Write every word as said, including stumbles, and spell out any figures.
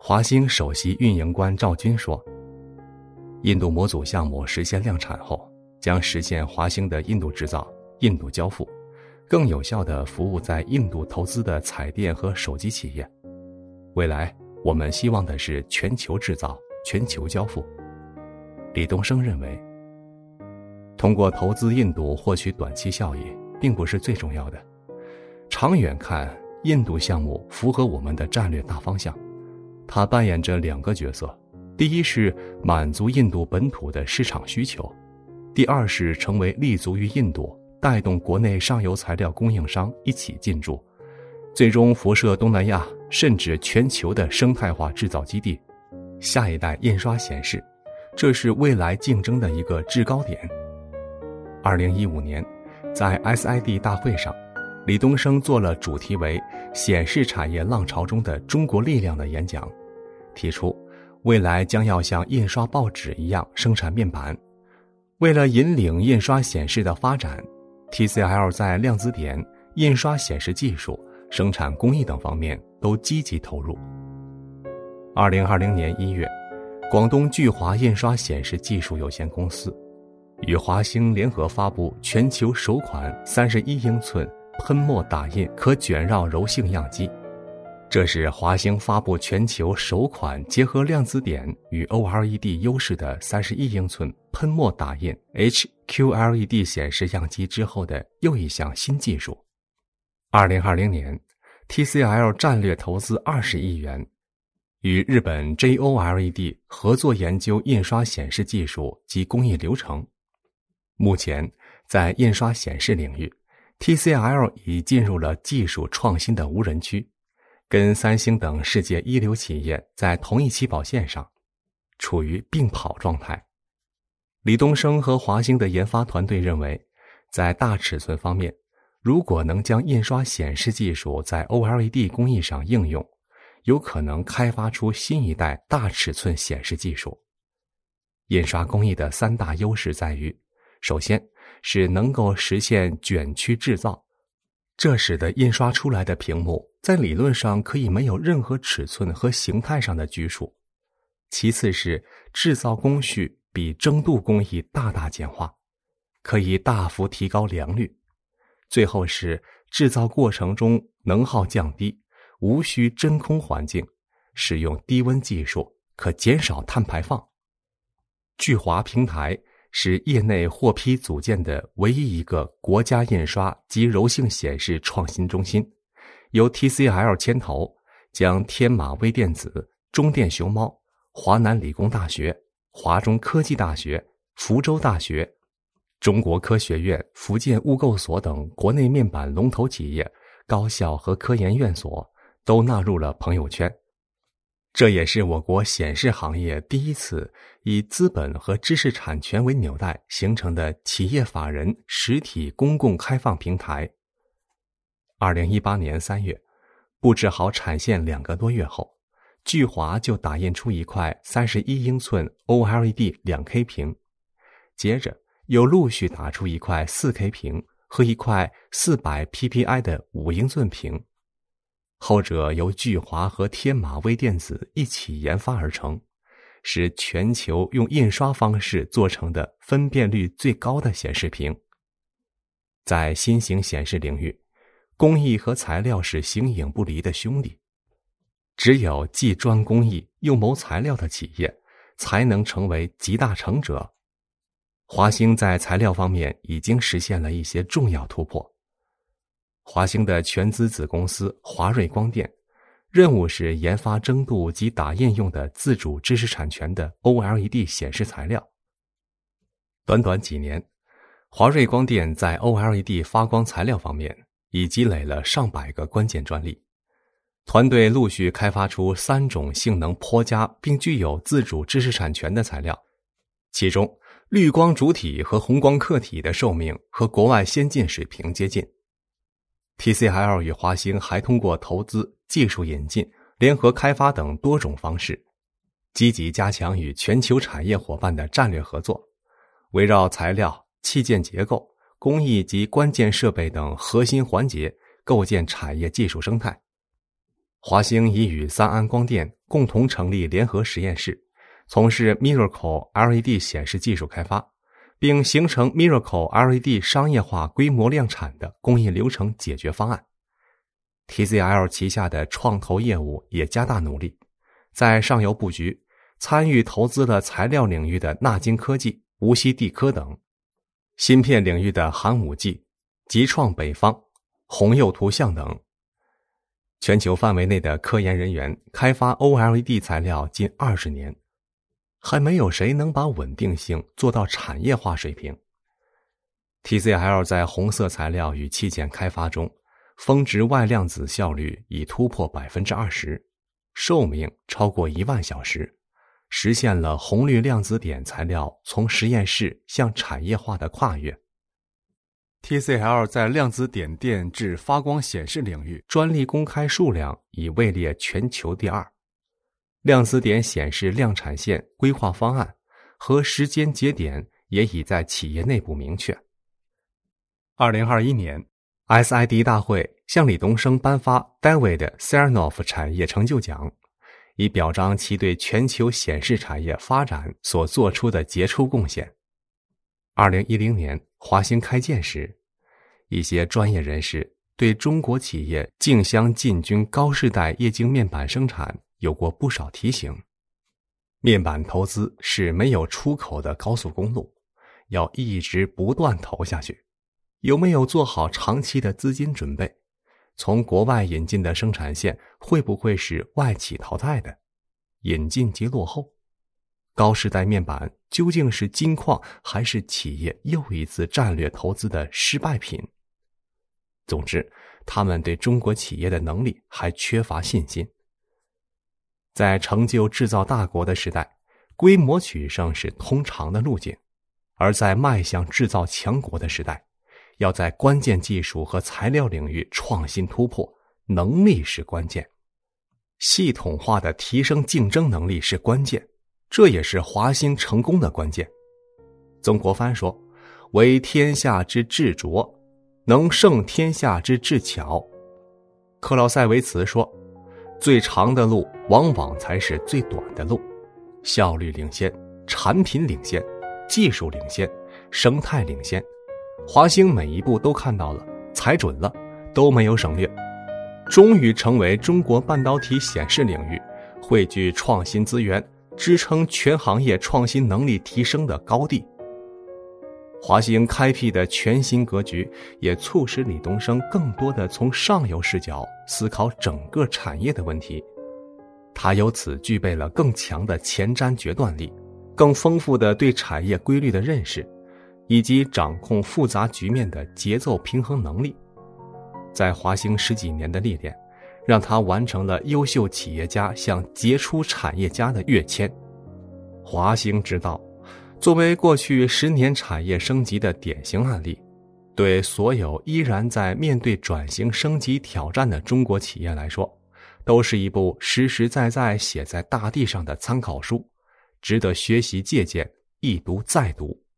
华兴首席运营官赵军说，印度模组项目实现量产后，将实现华兴的印度制造、印度交付，更有效地服务在印度投资的彩电和手机企业。未来我们希望的是全球制造、全球交付。李东生认为，通过投资印度获取短期效益并不是最重要的，长远看，印度项目符合我们的战略大方向。它扮演着两个角色，第一是满足印度本土的市场需求，第二是成为立足于印度，带动国内上游材料供应商一起进驻，最终辐射东南亚甚至全球的生态化制造基地。下一代印刷显示，这是未来竞争的一个制高点。二零一五年，在 S I D 大会上，李东生做了主题为显示产业浪潮中的中国力量的演讲，提出未来将要像印刷报纸一样生产面板。为了引领印刷显示的发展， T C L 在量子点、印刷显示技术、生产工艺等方面都积极投入。二零二零年一月，广东聚华印刷显示技术有限公司与华兴联合发布全球首款三十一英寸喷墨打印可卷绕柔性样机，这是华兴发布全球首款结合量子点与 O L E D 优势的三十一英寸喷墨打印 H Q L E D 显示样机之后的又一项新技术。二零二零年 T C L 战略投资二十亿元，与日本 J O L E D 合作研究印刷显示技术及工艺流程。目前在印刷显示领域， T C L 已进入了技术创新的无人区，跟三星等世界一流企业在同一起跑线上，处于并跑状态。李东生和华兴的研发团队认为，在大尺寸方面，如果能将印刷显示技术在 O L E D 工艺上应用，有可能开发出新一代大尺寸显示技术。印刷工艺的三大优势在于，首先是能够实现卷曲制造，这使得印刷出来的屏幕在理论上可以没有任何尺寸和形态上的拘束。其次是制造工序比蒸镀工艺大大简化，可以大幅提高良率。最后是制造过程中能耗降低，无需真空环境，使用低温技术可减少碳排放。聚华平台是业内获批组建的唯一一个国家印刷及柔性显示创新中心，由 T C L 牵头，将天马微电子、中电熊猫、华南理工大学、华中科技大学、福州大学、中国科学院福建物构所等国内面板龙头企业、高校和科研院所都纳入了朋友圈。这也是我国显示行业第一次以资本和知识产权为纽带形成的企业法人实体公共开放平台。二零一八年三月，布置好产线两个多月后，聚华就打印出一块三十一英寸 O L E D 两 K 屏，接着又陆续打出一块 四 K 屏和一块四百 P P I 的五英寸屏。后者由聚华和天马微电子一起研发而成，是全球用印刷方式做成的分辨率最高的显示屏。在新型显示领域，工艺和材料是形影不离的兄弟，只有既专工艺又谋材料的企业，才能成为集大成者。华兴在材料方面已经实现了一些重要突破。华兴的全资子公司华瑞光电，任务是研发蒸镀及打印用的自主知识产权的 O L E D 显示材料。短短几年，华瑞光电在 O L E D 发光材料方面已积累了上百个关键专利，团队陆续开发出三种性能颇佳并具有自主知识产权的材料，其中绿光主体和红光客体的寿命和国外先进水平接近。T C L 与华兴还通过投资、技术引进、联合开发等多种方式，积极加强与全球产业伙伴的战略合作，围绕材料、器件结构、工艺及关键设备等核心环节构建产业技术生态。华兴已与三安光电共同成立联合实验室，从事 Miracle L E D 显示技术开发，并形成 Miracle L E D 商业化规模量产的工艺流程解决方案。T C L 旗下的创投业务也加大努力，在上游布局，参与投资了材料领域的纳金科技、无锡地科等，芯片领域的寒武纪、极创北方、宏佑图像等。全球范围内的科研人员开发 O L E D 材料近二十年，还没有谁能把稳定性做到产业化水平。T C L 在红色材料与器件开发中，峰值外量子效率已突破 百分之二十， 寿命超过一万小时，实现了红绿量子点材料从实验室向产业化的跨越。T C L 在量子点电至发光显示领域专利公开数量已位列全球第二，量子点显示量产线规划方案和时间节点也已在企业内部明确。二零二一年 S I D 大会向李东生颁发 David Sarnoff 产业成就奖，以表彰其对全球显示产业发展所做出的杰出贡献。二零一零年华兴开建时，一些专业人士对中国企业竞相进军高世代液晶面板生产有过不少提醒。面板投资是没有出口的高速公路，要一直不断投下去。有没有做好长期的资金准备？从国外引进的生产线会不会是外企淘汰的？引进及落后？高世代面板究竟是金矿还是企业又一次战略投资的失败品？总之，他们对中国企业的能力还缺乏信心。在成就制造大国的时代，规模取胜是通常的路径，而在迈向制造强国的时代，要在关键技术和材料领域创新突破，能力是关键。系统化的提升竞争能力是关键，这也是华兴成功的关键。曾国藩说，为天下之至拙，能胜天下之至巧。克劳塞维茨说，最长的路往往才是最短的路。效率领先，产品领先，技术领先，生态领先，华兴每一步都看到了，踩准了，都没有省略，终于成为中国半导体显示领域汇聚创新资源，支撑全行业创新能力提升的高地。华兴开辟的全新格局，也促使李东生更多的从上游视角思考整个产业的问题。他由此具备了更强的前瞻决断力，更丰富的对产业规律的认识，以及掌控复杂局面的节奏平衡能力。在华兴十几年的历练，让他完成了优秀企业家向杰出产业家的跃迁。华兴之道作为过去十年产业升级的典型案例，对所有依然在面对转型升级挑战的中国企业来说，都是一部实实在在写在大地上的参考书，值得学习借鉴，一读再读。